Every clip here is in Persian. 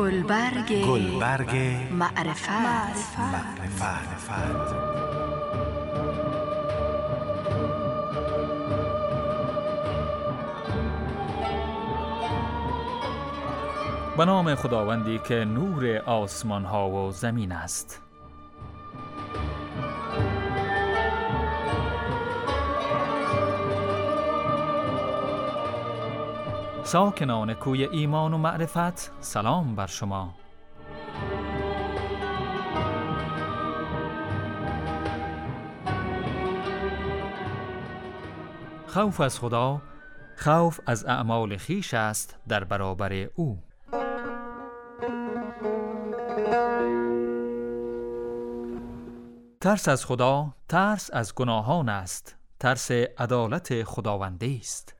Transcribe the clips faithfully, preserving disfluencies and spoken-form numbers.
گلبرگ گلبرگ معرفت معرفت به نام خداوندی که نور آسمان ها و زمین است. ساکنان کوی ایمان و معرفت، سلام بر شما. خوف از خدا، خوف از اعمال خویش است در برابر او. ترس از خدا، ترس از گناهان است، ترس عدالت خداوندی است.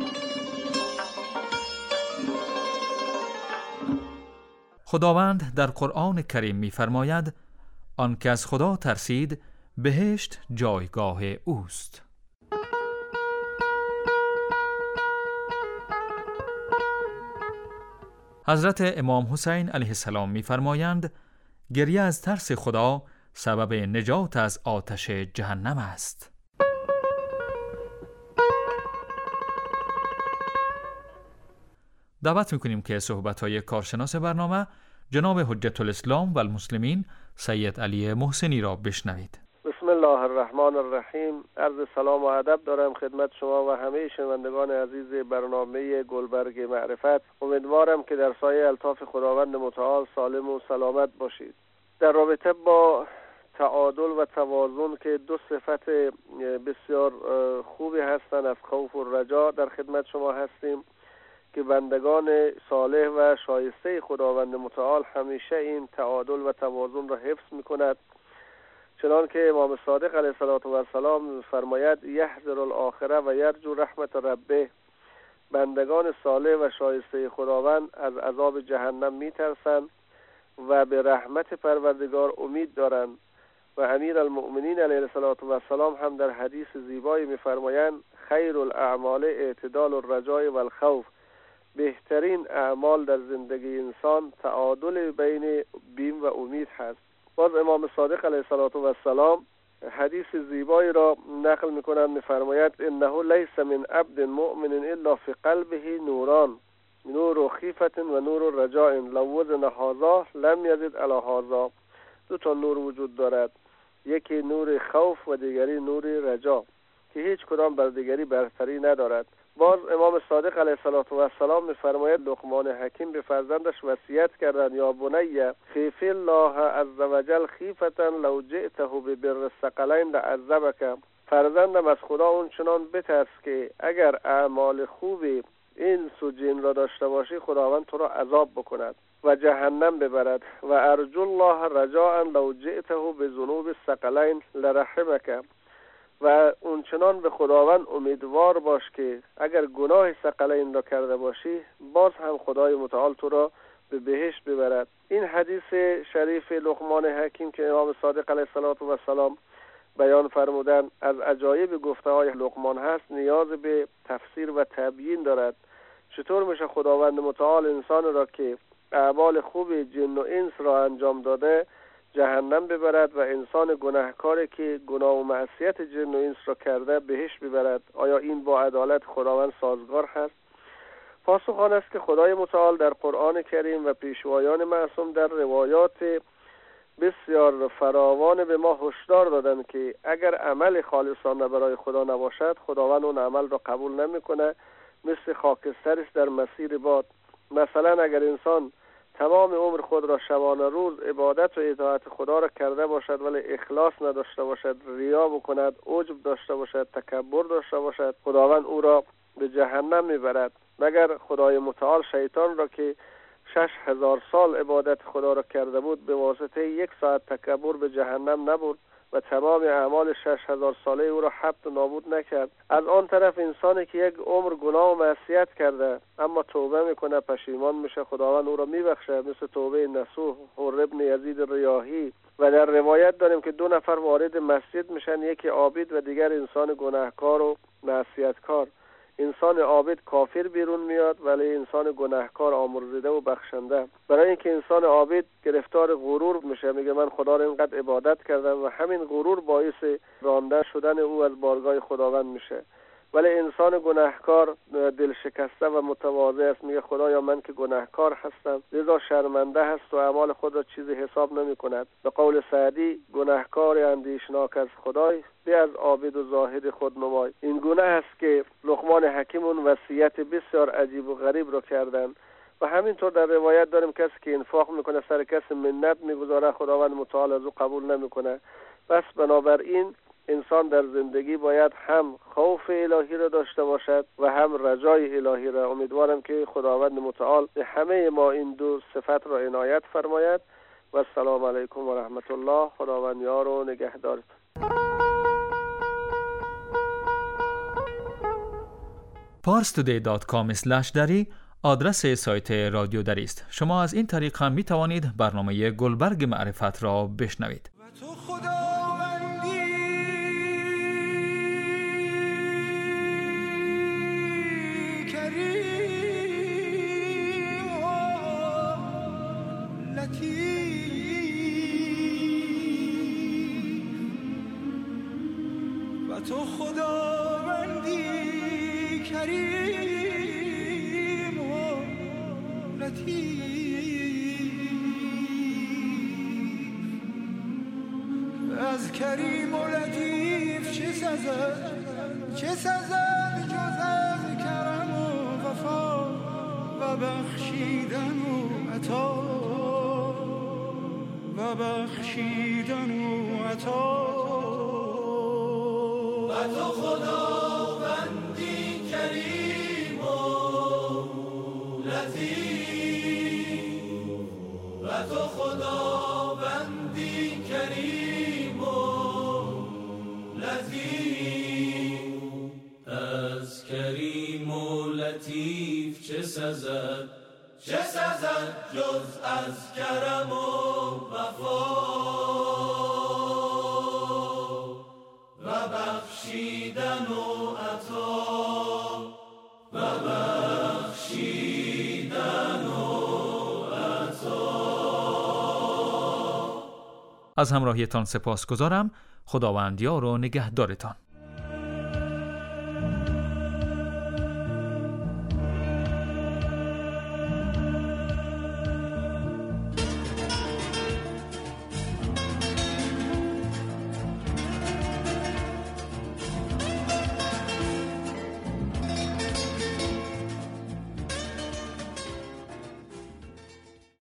خداوند در قرآن کریم می‌فرماید آن که از خدا ترسید بهشت جایگاه اوست. حضرت امام حسین علیه السلام می‌فرمایند گریه از ترس خدا سبب نجات از آتش جهنم است. دعوت می‌کنیم که صحبت‌های کارشناس برنامه جناب حجت الاسلام و المسلمین سید علی محسنی را بشنوید. بسم الله الرحمن الرحیم. عرض سلام و ادب دارم خدمت شما و همه شنوندگان عزیز برنامه گلبرگ معرفت. امیدوارم که در سایه الطاف خداوند متعال سالم و سلامت باشید. در رابطه با تعادل و توازن که دو صفت بسیار خوبی هستند از خوف و رجا در خدمت شما هستیم که بندگان صالح و شایسته خداوند متعال همیشه این تعادل و توازن را حفظ می‌کند، چنان که امام صادق علیه السلام فرماید یحذر الاخره و یرجو رحمت ربه. بندگان صالح و شایسته خداوند از عذاب جهنم می‌ترسند و به رحمت پروردگار امید دارند. و امیر المؤمنین علیه السلام هم در حدیث زیبایی می‌فرمایند خیر الاعمال اعتدال الرجاء و الخوف. بهترین اعمال در زندگی انسان تعادل بین بیم و امید هست. باز امام صادق علیه السلام حدیث زیبایی را نقل می‌کنند، می‌فرماید انه لیس من عبد مؤمن الا فی قلبه نوران، نور خیفة و نور رجاء، لو وزن هذا لم یزد علی هذا. دو تا نور وجود دارد، یکی نور خوف و دیگری نور رجا که هیچ کدام بر دیگری برتری ندارد. باز امام صادق علیه السلام می‌فرماید لقمان حکیم به فرزندش وصیت کردند یا بنی خیف الله عز وجل خیفة لو جئته ببر الثقلین لعذبک. فرزندم از خدا اون چنان بترس که اگر اعمال خوبی این سو جن را داشته باشی خداوند تو را عذاب بکند و جهنم ببرد. و ارجو الله رجاء لو جئته بذنوب الثقلین لرحمک. و اونچنان به خداوند امیدوار باش که اگر گناه ثقلین را کرده باشی باز هم خدای متعال تو را به بهشت ببرد. این حدیث شریف لقمان حکیم که امام صادق علیه السلام بیان فرمودند از عجایب گفته‌های لقمان هست، نیاز به تفسیر و تبیین دارد. چطور میشه خداوند متعال انسان را که اعمال خوب جن و انس را انجام داده جهنم ببرد و انسان گناهکاری که گناه و معصیت جن و انس را کرده بهش ببرد؟ آیا این با عدالت خداوند سازگار هست؟ پاسخ آن است که خدای متعال در قرآن کریم و پیشوایان معصوم در روایات بسیار فراوان به ما هشدار دادند که اگر عمل خالصانه برای خدا نباشد خداوند اون عمل را قبول نمیکنه، مثل خاکستر است در مسیر باد. مثلا اگر انسان تمام عمر خود را شبانه روز عبادت و اطاعت خدا را کرده باشد ولی اخلاص نداشته باشد، ریا بکند، عجب داشته باشد، تکبر داشته باشد، خداوند او را به جهنم میبرد. مگر خدای متعال شیطان را که شش هزار سال عبادت خدا را کرده بود به واسطه یک ساعت تکبر به جهنم نبرد و تمام اعمال شش هزار ساله او را حبط و نابود نکرد؟ از آن طرف انسانی که یک عمر گناه و معصیت کرده اما توبه میکنه، پشیمان میشه، خداوند او را میبخشه، مثل توبه نصوح حر ابن یزید ریاحی. و در روایت داریم که دو نفر وارد مسجد میشن، یکی عابد و دیگر انسان گناهکار و معصیتکار. انسان عابد کافر بیرون میاد ولی انسان گناهکار آمرزیده و بخشنده. برای اینکه انسان عابد گرفتار غرور میشه، میگه من خدا رو اینقدر عبادت کردم و همین غرور باعث رانده شدن او از بارگاه خداوند میشه. ولی انسان گناهکار دل شکسته و متواضع است، میگه خدایا من که گناهکار هستم، لذا شرمنده هست و اعمال خود را چیزی حساب نمی کند. به قول سعدی گناهکار اندیشناک از خدای، به از عابد و زاهد خود نمای. این گونه است که لقمان حکیم اون وصیت بسیار عجیب و غریب رو کردن. و همینطور در روایت داریم کسی که انفاق میکنه سر کسی منت میگذاره، خداوند متعال از او قبول نمیکنه. پس بنابراین انسان در زندگی باید هم خوف الهی را داشته باشد و هم رجای الهی را. امیدوارم که خداوند متعال به همه ما این دو صفت را عنایت فرماید. و السلام علیکم و رحمت الله. خداوند یار و نگهدارت. پارس تودی دات کام اسلش دری آدرس سایت رادیو دری است. شما از این طریق هم می توانید برنامه گلبرگ معرفت را بشنوید. و تو خداوندی کریم و لطیف، از کریم و لطیف چه سزد، چه سزد جز از کرم و وفا و بخشیدن و عطا، و بخشیدن و عطا. و تو خداوندی کریم و لطیف، و تو خداوندی کریم و لطیف، از کریم و لطیف چه سزد، چه سزد جز از کرم و وفا و بخشیدن و عطا، و بخشیدن و عطا. از همراهیتان سپاسگزارم. خداوند یار و نگهدارتان.